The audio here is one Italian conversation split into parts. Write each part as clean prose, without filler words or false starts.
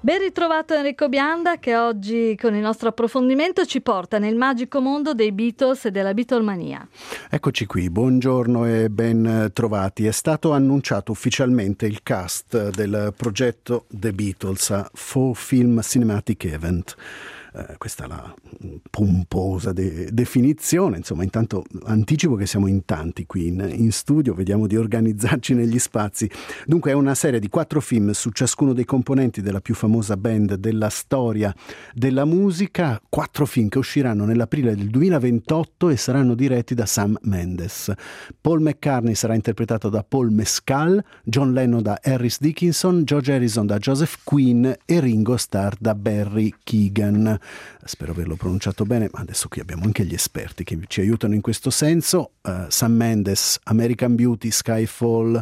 Ben ritrovato Enrico Bianda, che oggi con il nostro approfondimento ci porta nel magico mondo dei Beatles e della Beatlemania. Eccoci qui, buongiorno e ben trovati. È stato annunciato ufficialmente il cast del progetto The Beatles a 4-Film Cinematic Event. Questa è la pomposa definizione. Insomma, intanto anticipo che siamo in tanti qui in studio, vediamo di organizzarci negli spazi. Dunque è una serie di 4 film su ciascuno dei componenti della più famosa band della storia della musica, 4 film che usciranno nell'aprile del 2028 e saranno diretti da Sam Mendes. Paul McCartney sarà interpretato da Paul Mescal, John Lennon da Harris Dickinson, George Harrison da Joseph Quinn e Ringo Starr da Barry Keegan. Spero averlo pronunciato bene, ma adesso qui abbiamo anche gli esperti che ci aiutano in questo senso. Sam Mendes, American Beauty, Skyfall,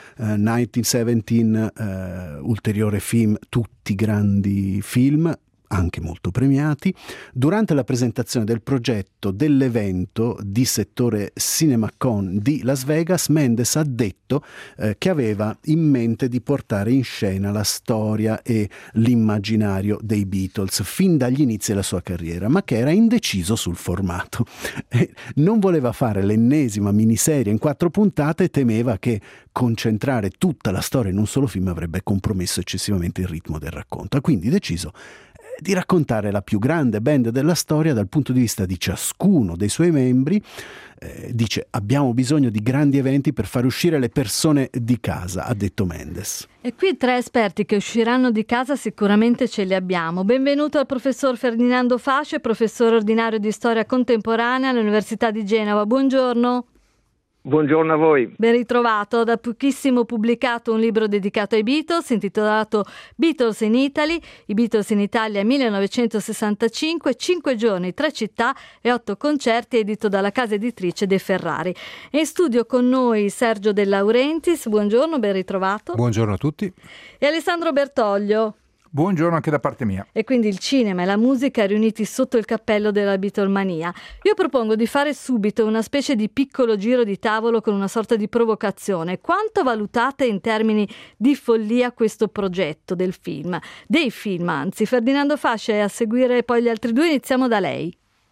1917, ulteriore film, tutti grandi film, anche molto premiati. Durante la presentazione del progetto dell'evento di settore CinemaCon di Las Vegas, Mendes ha detto che aveva in mente di portare in scena la storia e l'immaginario dei Beatles fin dagli inizi della sua carriera, ma che era indeciso sul formato. Non voleva fare l'ennesima miniserie in 4 puntate e temeva che concentrare tutta la storia in un solo film avrebbe compromesso eccessivamente il ritmo del racconto. Ha quindi deciso di raccontare la più grande band della storia dal punto di vista di ciascuno dei suoi membri. Dice: abbiamo bisogno di grandi eventi per far uscire le persone di casa, ha detto Mendes. E qui 3 esperti che usciranno di casa sicuramente ce li abbiamo. Benvenuto al professor Ferdinando Fasce, professore ordinario di storia contemporanea all'Università di Genova. Buongiorno. Buongiorno a voi. Ben ritrovato. Da pochissimo pubblicato un libro dedicato ai Beatles intitolato Beatles in Italy, i Beatles in Italia 1965, 5 giorni, 3 città e 8 concerti, edito dalla casa editrice De Ferrari. È in studio con noi Sergio De Laurentiis. Buongiorno, ben ritrovato. Buongiorno a tutti. E Alessandro Bertoglio. Buongiorno anche da parte mia. E quindi il cinema e la musica riuniti sotto il cappello della Beatlemania. Io propongo di fare subito una specie di piccolo giro di tavolo con una sorta di provocazione. Quanto valutate in termini di follia questo progetto dei film, anzi? Ferdinando Fasce, a seguire poi gli altri 2, iniziamo da lei.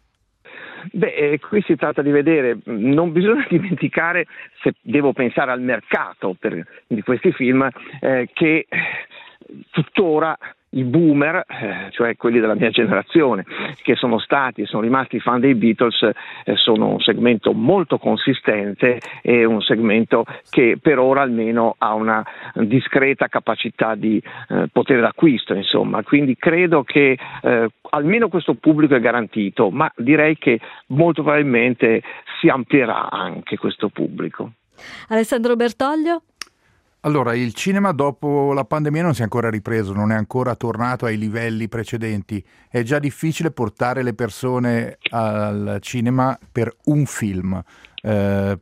Qui si tratta di vedere, non bisogna dimenticare, se devo pensare al mercato di questi film, che tuttora i boomer, cioè quelli della mia generazione, che sono rimasti fan dei Beatles, sono un segmento molto consistente e un segmento che per ora almeno ha una discreta capacità di potere d'acquisto, insomma. Quindi credo che almeno questo pubblico è garantito, ma direi che molto probabilmente si amplierà anche questo pubblico. Alessandro Bertoglio? Allora, il cinema dopo la pandemia non si è ancora ripreso, non è ancora tornato ai livelli precedenti. È già difficile portare le persone al cinema per un film. Per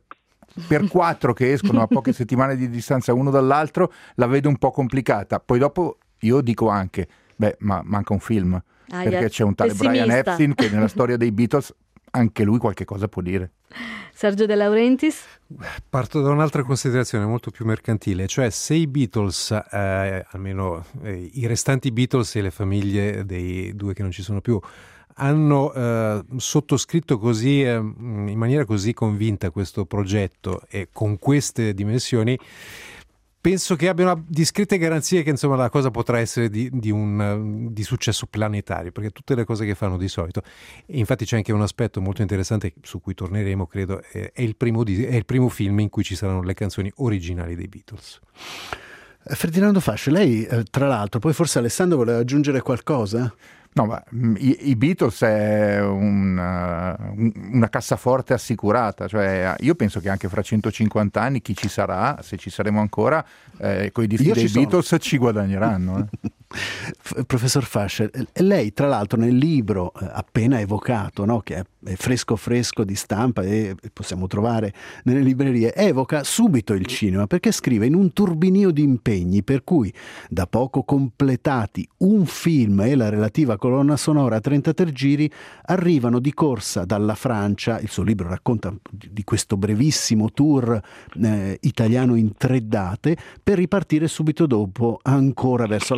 4 che escono a poche settimane di distanza uno dall'altro la vedo un po' complicata. Poi dopo io dico anche, ma manca un film. Perché c'è un tale pessimista. Brian Epstein che nella storia dei Beatles anche lui qualche cosa può dire. Sergio De Laurentiis? Parto da un'altra considerazione molto più mercantile, cioè se i Beatles, almeno i restanti Beatles e le famiglie dei 2 che non ci sono più, hanno sottoscritto così in maniera così convinta questo progetto e con queste dimensioni, penso che abbiano discrete garanzie che insomma la cosa potrà essere di successo planetario, perché tutte le cose che fanno di solito, e infatti c'è anche un aspetto molto interessante su cui torneremo, credo, è il primo film in cui ci saranno le canzoni originali dei Beatles. Ferdinando Fasce, lei tra l'altro, poi forse Alessandro voleva aggiungere qualcosa? No, ma i Beatles è una cassaforte assicurata, cioè io penso che anche fra 150 anni chi ci sarà, se ci saremo ancora, con i dischi dei Beatles ci guadagneranno. Professor Fasce, lei tra l'altro nel libro appena evocato, no, che è fresco di stampa e possiamo trovare nelle librerie, evoca subito il cinema, perché scrive: in un turbinio di impegni per cui da poco completati un film e la relativa colonna sonora a 33 giri arrivano di corsa dalla Francia. Il suo libro racconta di questo brevissimo tour italiano in 3 date per ripartire subito dopo ancora verso la Francia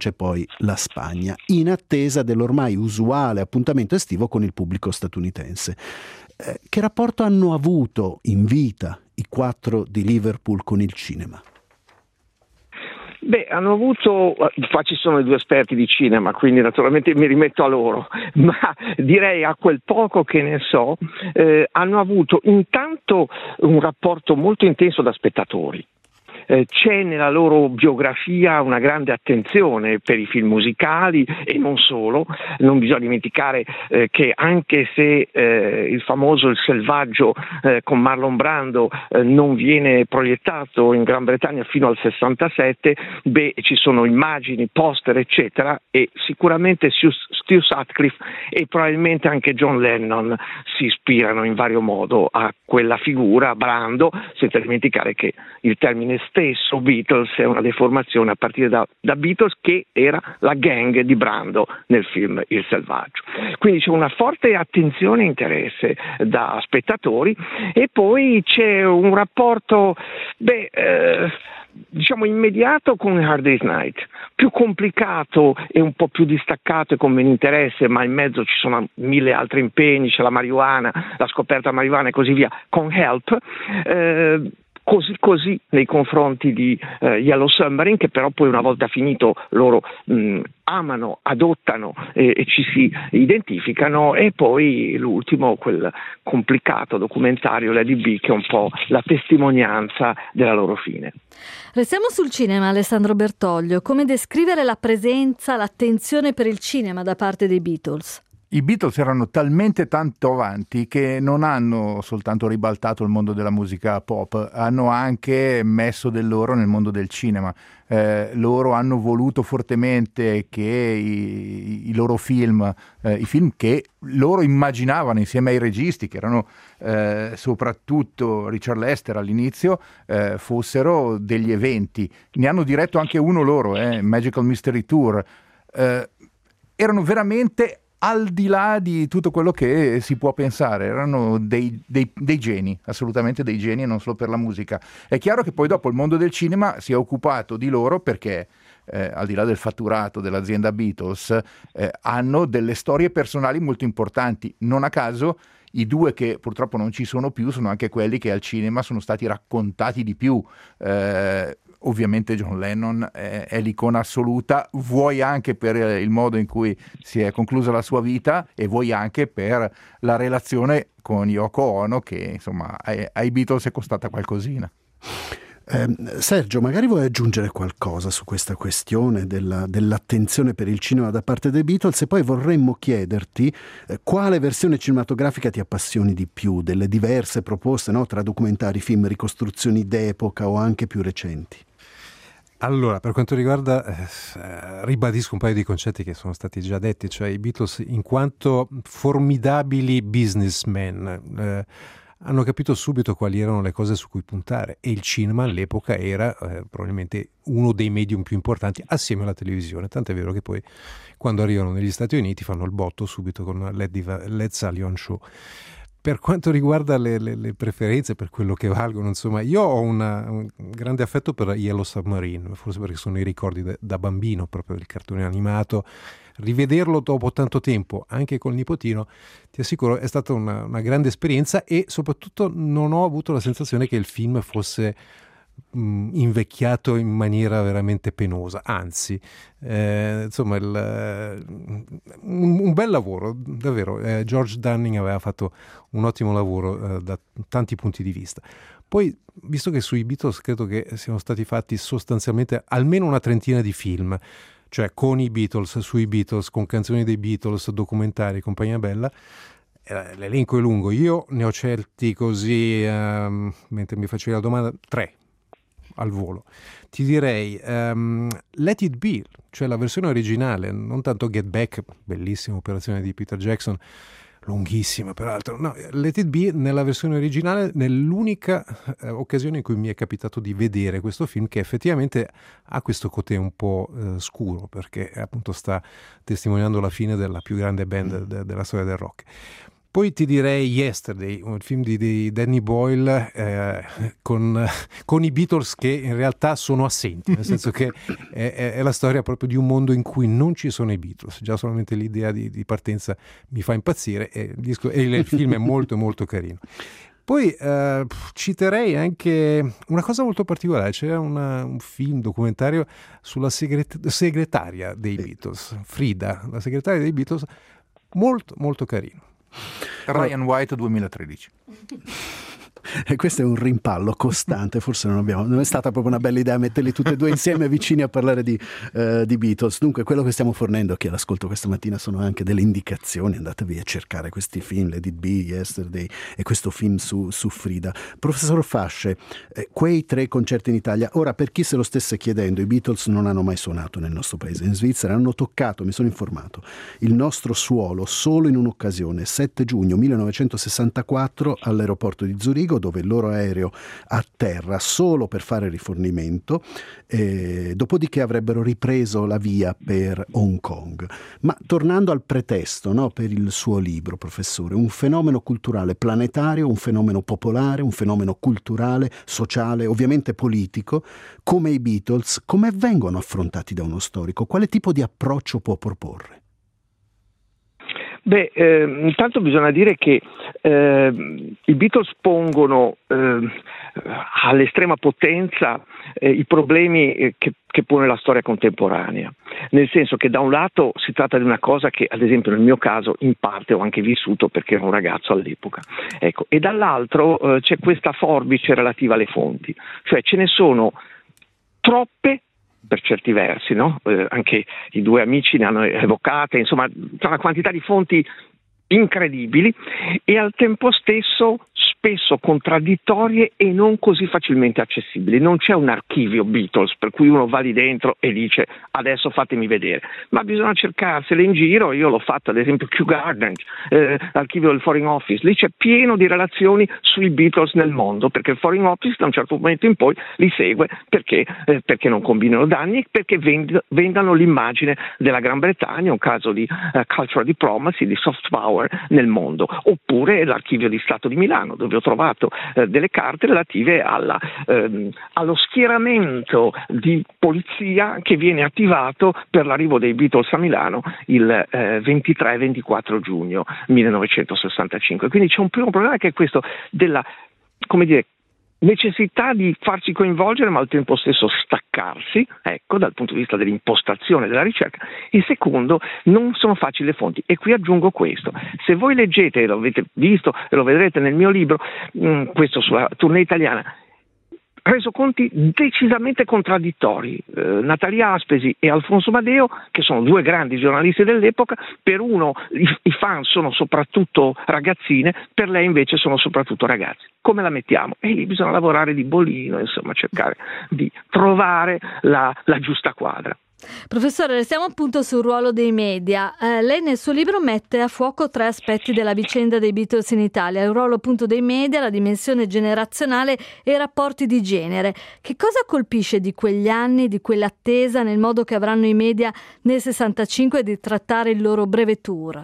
invece poi la Spagna, in attesa dell'ormai usuale appuntamento estivo con il pubblico statunitense. Che rapporto hanno avuto in vita i 4 di Liverpool con il cinema? Beh, hanno avuto, qua ci sono i 2 esperti di cinema, quindi naturalmente mi rimetto a loro, ma direi a quel poco che ne so, hanno avuto intanto un rapporto molto intenso da spettatori. C'è nella loro biografia una grande attenzione per i film musicali e non solo. Non bisogna dimenticare che anche se il famoso Il Selvaggio con Marlon Brando non viene proiettato in Gran Bretagna fino al 67, ci sono immagini, poster eccetera, e sicuramente Stu Sutcliffe e probabilmente anche John Lennon si ispirano in vario modo a quella figura, Brando, senza dimenticare che il termine stesso Beatles è una deformazione a partire da Beatles, che era la gang di Brando nel film Il Selvaggio. Quindi c'è una forte attenzione e interesse da spettatori, e poi c'è un rapporto diciamo immediato con Hard Day's Night, più complicato e un po' più distaccato e con meno interesse, ma in mezzo ci sono 1000 altri impegni, c'è la marijuana, la scoperta marijuana e così via, con Help. Così nei confronti di Yellow Submarine, che però poi una volta finito loro amano, adottano e ci si identificano, e poi l'ultimo, quel complicato documentario Lady B, che è un po' la testimonianza della loro fine. Restiamo sul cinema, Alessandro Bertoglio. Come descrivere la presenza, l'attenzione per il cinema da parte dei Beatles? I Beatles erano talmente tanto avanti che non hanno soltanto ribaltato il mondo della musica pop, hanno anche messo del loro nel mondo del cinema. Loro hanno voluto fortemente che i loro film, i film che loro immaginavano insieme ai registi, che erano soprattutto Richard Lester all'inizio, fossero degli eventi. Ne hanno diretto anche uno loro, Magical Mystery Tour. Erano veramente al di là di tutto quello che si può pensare, erano dei geni, assolutamente dei geni, e non solo per la musica. È chiaro che poi dopo il mondo del cinema si è occupato di loro perché al di là del fatturato dell'azienda Beatles hanno delle storie personali molto importanti. Non a caso i 2 che purtroppo non ci sono più sono anche quelli che al cinema sono stati raccontati di più. Ovviamente John Lennon è l'icona assoluta, vuoi anche per il modo in cui si è conclusa la sua vita, e vuoi anche per la relazione con Yoko Ono, che insomma ai Beatles è costata qualcosina. Sergio, magari vuoi aggiungere qualcosa su questa questione dell'attenzione per il cinema da parte dei Beatles, e poi vorremmo chiederti quale versione cinematografica ti appassioni di più delle diverse proposte, no? Tra documentari, film, ricostruzioni d'epoca o anche più recenti. Allora, per quanto riguarda, ribadisco un paio di concetti che sono stati già detti, cioè i Beatles in quanto formidabili businessmen hanno capito subito quali erano le cose su cui puntare, e il cinema all'epoca era probabilmente uno dei medium più importanti assieme alla televisione, tant'è vero che poi quando arrivano negli Stati Uniti fanno il botto subito con Led Sullivan Show. Per quanto riguarda le preferenze, per quello che valgono, insomma, io ho un grande affetto per Yellow Submarine, forse perché sono i ricordi da bambino, proprio del cartone animato. Rivederlo dopo tanto tempo, anche col nipotino, ti assicuro, è stata una grande esperienza, e soprattutto non ho avuto la sensazione che il film fosse invecchiato in maniera veramente penosa, anzi insomma un bel lavoro davvero. George Dunning aveva fatto un ottimo lavoro da tanti punti di vista. Poi, visto che sui Beatles credo che siano stati fatti sostanzialmente almeno una trentina di film, cioè con i Beatles, sui Beatles, con canzoni dei Beatles, documentari, compagnia bella, l'elenco è lungo. Io ne ho scelti così, mentre mi facevi la domanda, 3 al volo. Ti direi Let It Be, cioè la versione originale, non tanto Get Back, bellissima operazione di Peter Jackson, lunghissima peraltro. No, Let It Be nella versione originale, nell'unica occasione in cui mi è capitato di vedere questo film, che effettivamente ha questo côté un po' scuro, perché appunto sta testimoniando la fine della più grande band della storia del rock. Poi ti direi Yesterday, un film di Danny Boyle con i Beatles che in realtà sono assenti, nel senso che è la storia proprio di un mondo in cui non ci sono i Beatles. Già solamente l'idea di partenza mi fa impazzire e il film è molto molto carino. Poi citerei anche una cosa molto particolare, c'era un film documentario sulla segretaria dei Beatles, Frida, la segretaria dei Beatles, molto molto carino. Ryan White 2013. E questo è un rimpallo costante, forse non è stata proprio una bella idea metterli tutti e due insieme vicini a parlare di Beatles. Dunque quello che stiamo fornendo a chi all'ascolto questa mattina sono anche delle indicazioni, andatevi a cercare questi film, Let It Be, Yesterday e questo film su Frida. Professor Fasce, quei 3 concerti in Italia, ora per chi se lo stesse chiedendo, i Beatles non hanno mai suonato nel nostro paese, in Svizzera hanno toccato, mi sono informato, il nostro suolo solo in un'occasione, 7 giugno 1964 all'aeroporto di Zurigo, dove il loro aereo atterra solo per fare rifornimento, dopodiché avrebbero ripreso la via per Hong Kong. Ma tornando al pretesto, no, per il suo libro, professore, un fenomeno culturale planetario, un fenomeno popolare, un fenomeno culturale, sociale, ovviamente politico, come i Beatles, come vengono affrontati da uno storico? Quale tipo di approccio può proporre? Intanto bisogna dire che i Beatles pongono all'estrema potenza i problemi che pone la storia contemporanea, nel senso che da un lato si tratta di una cosa che ad esempio nel mio caso in parte ho anche vissuto perché ero un ragazzo all'epoca, ecco, e dall'altro c'è questa forbice relativa alle fonti, cioè ce ne sono troppe per certi versi, no? Anche i 2 amici ne hanno evocate, insomma c'è una quantità di fonti incredibili e al tempo stesso spesso contraddittorie e non così facilmente accessibili. Non c'è un archivio Beatles per cui uno va lì dentro e dice adesso fatemi vedere, ma bisogna cercarsele in giro. Io l'ho fatto ad esempio Kew Gardens, l'archivio del Foreign Office, lì c'è pieno di relazioni sui Beatles nel mondo, perché il Foreign Office da un certo momento in poi li segue perché non combinano danni, perché vendano l'immagine della Gran Bretagna, un caso di cultural diplomacy, di soft power nel mondo. Oppure l'archivio di Stato di Milano, dove ho trovato delle carte relative allo schieramento di polizia che viene attivato per l'arrivo dei Beatles a Milano il 23-24 giugno 1965. Quindi c'è un primo problema che è questo della, come dire, necessità di farsi coinvolgere ma al tempo stesso staccarsi, ecco, dal punto di vista dell'impostazione della ricerca. Il secondo, non sono facili le fonti, e qui aggiungo questo: se voi leggete, lo avete visto e lo vedrete nel mio libro, questo sulla tournée italiana, resoconti decisamente contraddittori. Natalia Aspesi e Alfonso Madeo, che sono 2 grandi giornalisti dell'epoca, per uno i fan sono soprattutto ragazzine, per lei invece sono soprattutto ragazzi. Come la mettiamo? E lì bisogna lavorare di bolino, insomma, cercare di trovare la giusta quadra. Professore, restiamo appunto sul ruolo dei media. Lei nel suo libro mette a fuoco 3 aspetti della vicenda dei Beatles in Italia: il ruolo appunto dei media, la dimensione generazionale e i rapporti di genere. Che cosa colpisce di quegli anni, di quell'attesa nel modo che avranno i media nel 65 di trattare il loro breve tour?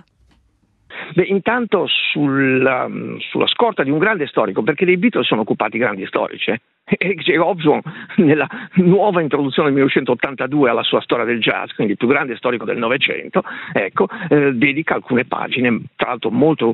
Intanto sulla scorta di un grande storico, perché dei Beatles sono occupati grandi storici, Eric J. Hobson nella nuova introduzione del 1982 alla sua storia del jazz, quindi il più grande storico del Novecento, ecco, dedica alcune pagine, tra l'altro molto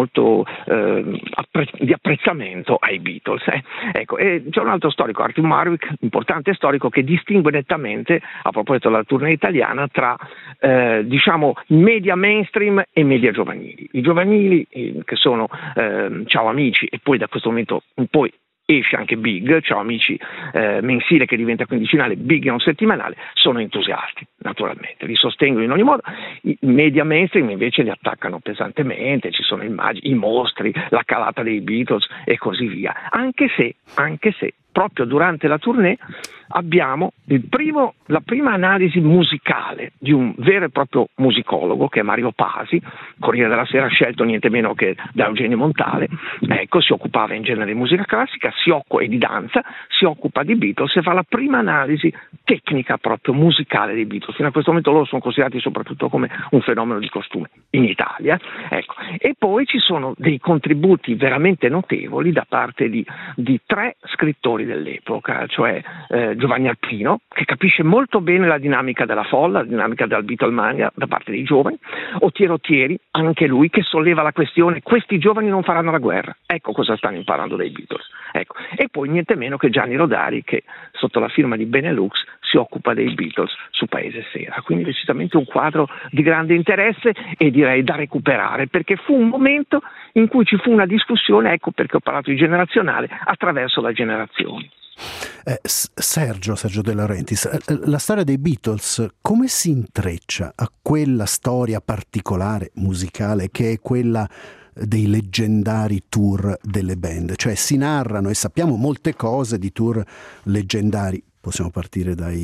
di apprezzamento ai Beatles. Ecco, e c'è un altro storico, Arthur Marwick, importante storico, che distingue nettamente, a proposito della tournée italiana, tra diciamo media mainstream e media giovanili. I giovanili, che sono Ciao Amici, e poi da questo momento in poi esce anche Big, Ciao Amici mensile che diventa quindicinale, Big è un settimanale, sono entusiasti, naturalmente, li sostengono in ogni modo. I media mainstream invece li attaccano pesantemente, ci sono immagini, i mostri, la calata dei Beatles e così via, anche se proprio durante la tournée abbiamo la prima analisi musicale di un vero e proprio musicologo, che è Mario Pasi. Corriere della Sera ha scelto niente meno che da Eugenio Montale. Ecco, si occupava in genere di musica classica e di danza, si occupa di Beatles e fa la prima analisi tecnica proprio musicale dei Beatles. Fino a questo momento loro sono considerati soprattutto come un fenomeno di costume in Italia. Ecco. E poi ci sono dei contributi veramente notevoli da parte di 3 scrittori dell'epoca, cioè Giovanni Arpino, che capisce molto bene la dinamica della folla, la dinamica della Beatlemania da parte dei giovani, Otiero Thieri, anche lui, che solleva la questione: questi giovani non faranno la guerra, ecco cosa stanno imparando dai Beatles. Ecco. E poi niente meno che Gianni Rodari, che sotto la firma di Benelux si occupa dei Beatles su Paese Sera. Quindi decisamente un quadro di grande interesse e direi da recuperare, perché fu un momento in cui ci fu una discussione, ecco perché ho parlato di generazionale, attraverso le generazioni. Sergio De Laurentiis, la storia dei Beatles come si intreccia a quella storia particolare musicale che è quella dei leggendari tour delle band? Cioè si narrano e sappiamo molte cose di tour leggendari. Possiamo partire da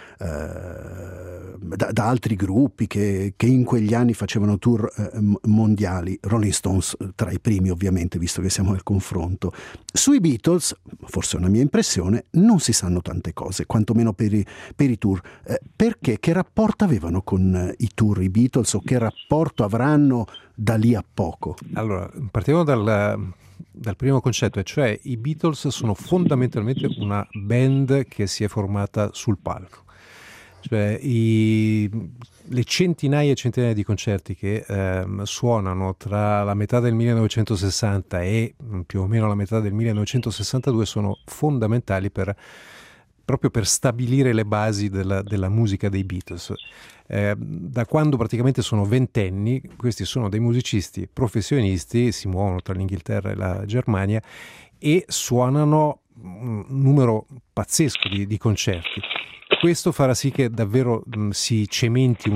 altri gruppi che in quegli anni facevano tour mondiali, Rolling Stones tra i primi ovviamente, visto che siamo al confronto. Sui Beatles, forse è una mia impressione, non si sanno tante cose, quantomeno per i tour. Perché? Che rapporto avevano con i tour i Beatles, o che rapporto avranno da lì a poco? Allora, partiamo dal primo concetto, e cioè i Beatles sono fondamentalmente una band che si è formata sul palco. Cioè le centinaia e centinaia di concerti che suonano tra la metà del 1960 e più o meno la metà del 1962 sono fondamentali proprio per stabilire le basi della musica dei Beatles. Da quando praticamente sono ventenni, questi sono dei musicisti professionisti, si muovono tra l'Inghilterra e la Germania e suonano un numero pazzesco di concerti. Questo farà sì che davvero si cementi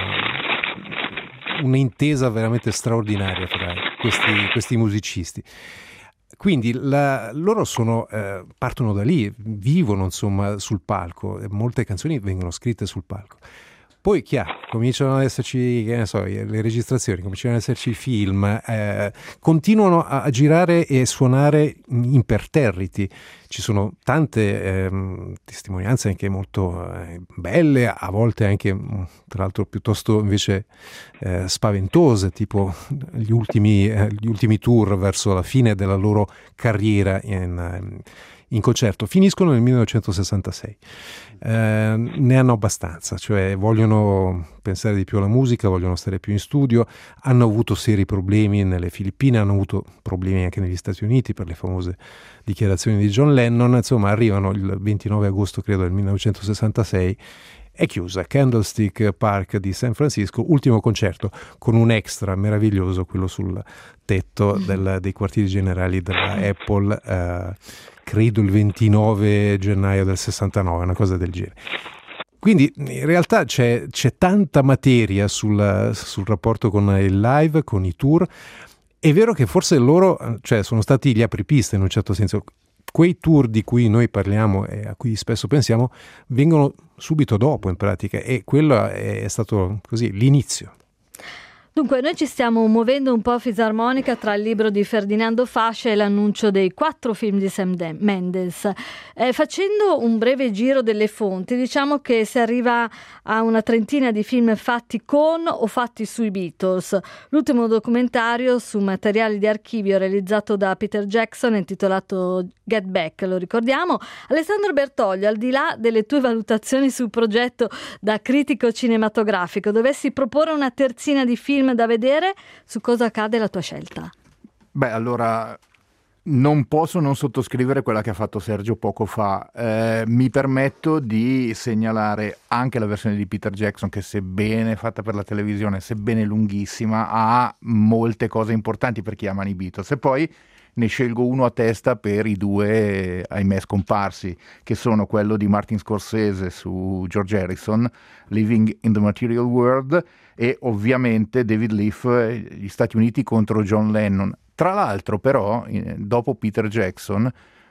un'intesa veramente straordinaria tra questi musicisti. Quindi loro partono da lì, vivono insomma sul palco, molte canzoni vengono scritte sul palco. Poi chiaro, cominciano ad esserci, che ne so, le registrazioni, cominciano ad esserci i film, continuano a girare e suonare imperterriti. Ci sono tante testimonianze anche molto belle, a volte anche tra l'altro piuttosto invece spaventose, tipo gli ultimi tour verso la fine della loro carriera in concerto. Finiscono nel 1966. Ne hanno abbastanza, cioè vogliono pensare di più alla musica, vogliono stare più in studio, hanno avuto seri problemi nelle Filippine, hanno avuto problemi anche negli Stati Uniti per le famose dichiarazioni di John Lennon. Insomma, arrivano il 29 agosto credo del 1966, è chiusa Candlestick Park di San Francisco, ultimo concerto con un extra meraviglioso, quello sul tetto dei quartieri generali della Apple, credo il 29 gennaio del 69, una cosa del genere. Quindi in realtà c'è tanta materia sul rapporto con il live, con i tour. È vero che forse loro, cioè, sono stati gli apripiste in un certo senso. Quei tour di cui noi parliamo e a cui spesso pensiamo vengono subito dopo in pratica, e quello è stato così l'inizio. Dunque, noi ci stiamo muovendo un po' a fisarmonica tra il libro di Ferdinando Fascia e l'annuncio dei 4 film di Sam Mendes. Facendo un breve giro delle fonti, diciamo che si arriva a una trentina di film fatti con o fatti sui Beatles. L'ultimo documentario su materiali di archivio realizzato da Peter Jackson, intitolato Get Back, lo ricordiamo. Alessandro Bertoglio, al di là delle tue valutazioni sul progetto da critico cinematografico, dovessi proporre una terzina di film da vedere, su cosa cade la tua scelta? Beh, allora non posso non sottoscrivere quella che ha fatto Sergio poco fa. Mi permetto di segnalare anche la versione di Peter Jackson, che sebbene fatta per la televisione, sebbene lunghissima, ha molte cose importanti per chi ama i Beatles. E poi ne scelgo uno a testa per i 2, ahimè, scomparsi, che sono quello di Martin Scorsese su George Harrison, Living in the Material World, e ovviamente David Leaf, gli Stati Uniti contro John Lennon. Tra l'altro però, dopo Peter Jackson,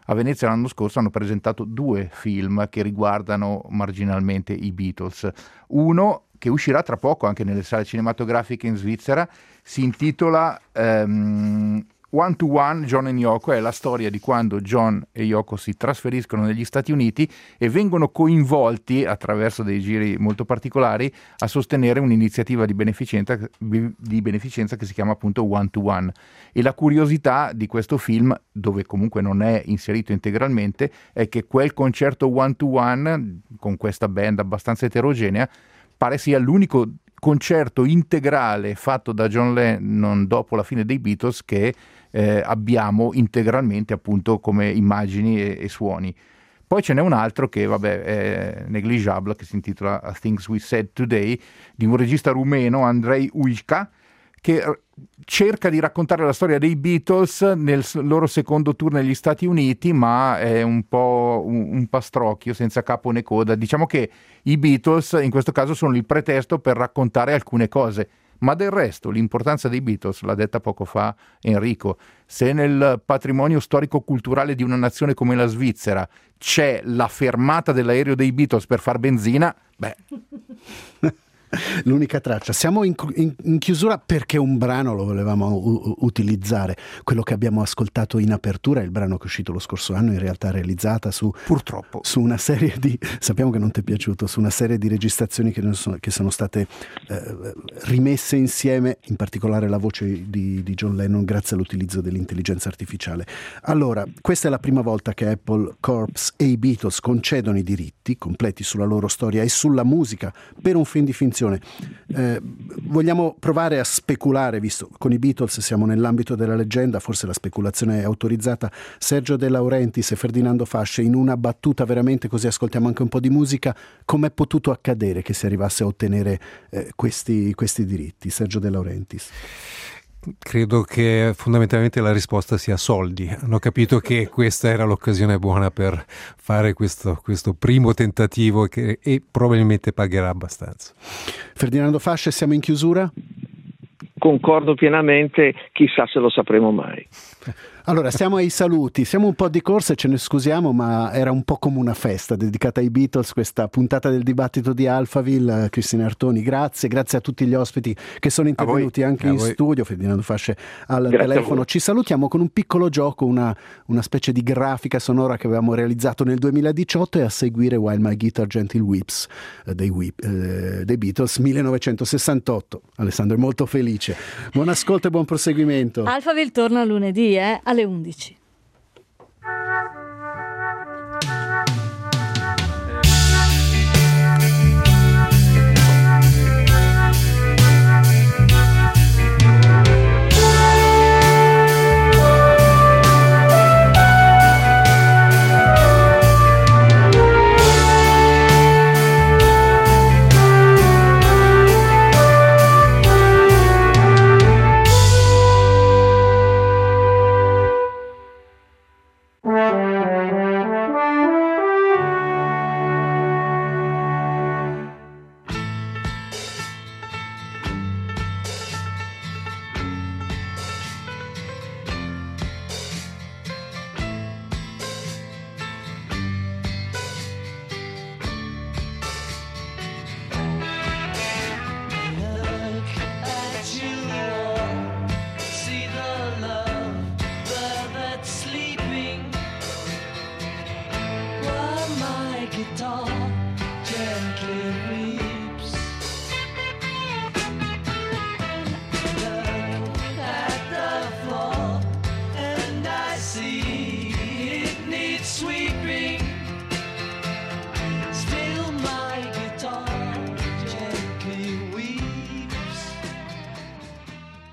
a Venezia l'anno scorso hanno presentato 2 film che riguardano marginalmente i Beatles. Uno che uscirà tra poco anche nelle sale cinematografiche in Svizzera, si intitola One to One, John and Yoko. È la storia di quando John e Yoko si trasferiscono negli Stati Uniti e vengono coinvolti attraverso dei giri molto particolari a sostenere un'iniziativa di beneficenza che si chiama appunto One to One. E la curiosità di questo film, dove comunque non è inserito integralmente, è che quel concerto One to One con questa band abbastanza eterogenea pare sia l'unico concerto integrale fatto da John Lennon dopo la fine dei Beatles che abbiamo integralmente appunto come immagini e suoni. Poi ce n'è un altro che è negligible, che si intitola Things We Said Today, di un regista rumeno, Andrei Ujca, che cerca di raccontare la storia dei Beatles nel loro secondo tour negli Stati Uniti, ma è un po' un pastrocchio senza capo né coda. Diciamo che i Beatles in questo caso sono il pretesto per raccontare alcune cose, ma del resto l'importanza dei Beatles l'ha detta poco fa Enrico. Se nel patrimonio storico-culturale di una nazione come la Svizzera c'è la fermata dell'aereo dei Beatles per far benzina, l'unica traccia. Siamo in chiusura perché un brano lo volevamo utilizzare. Quello che abbiamo ascoltato in apertura è il brano che è uscito lo scorso anno, in realtà realizzata su una serie di, sappiamo che non ti è piaciuto, su una serie di registrazioni che sono state rimesse insieme, in particolare la voce di John Lennon grazie all'utilizzo dell'intelligenza artificiale. Allora, questa è la prima volta che Apple Corps e i Beatles concedono i diritti completi sulla loro storia e sulla musica per un film di finzione. Vogliamo provare a speculare, visto con i Beatles siamo nell'ambito della leggenda, forse la speculazione è autorizzata. Sergio De Laurentiis e Ferdinando Fasce, in una battuta veramente, così ascoltiamo anche un po' di musica, com'è potuto accadere che si arrivasse a ottenere questi diritti? Sergio De Laurentiis. Credo che fondamentalmente la risposta sia soldi. Hanno capito che questa era l'occasione buona per fare questo primo tentativo e probabilmente pagherà abbastanza. Ferdinando Fasce, siamo in chiusura? Concordo pienamente, chissà se lo sapremo mai. Allora, siamo ai saluti, siamo un po' di corsa e ce ne scusiamo, ma era un po' come una festa dedicata ai Beatles, questa puntata del dibattito di Alphaville. Cristina Artoni, grazie a tutti gli ospiti che sono intervenuti anche in studio, Ferdinando Fasce al telefono. Ci salutiamo con un piccolo gioco, una specie di grafica sonora che avevamo realizzato nel 2018 e a seguire While My Guitar Gently Weeps dei Beatles 1968. Alessandro è molto felice. Buon ascolto e buon proseguimento. Alphaville torna lunedì alle 11.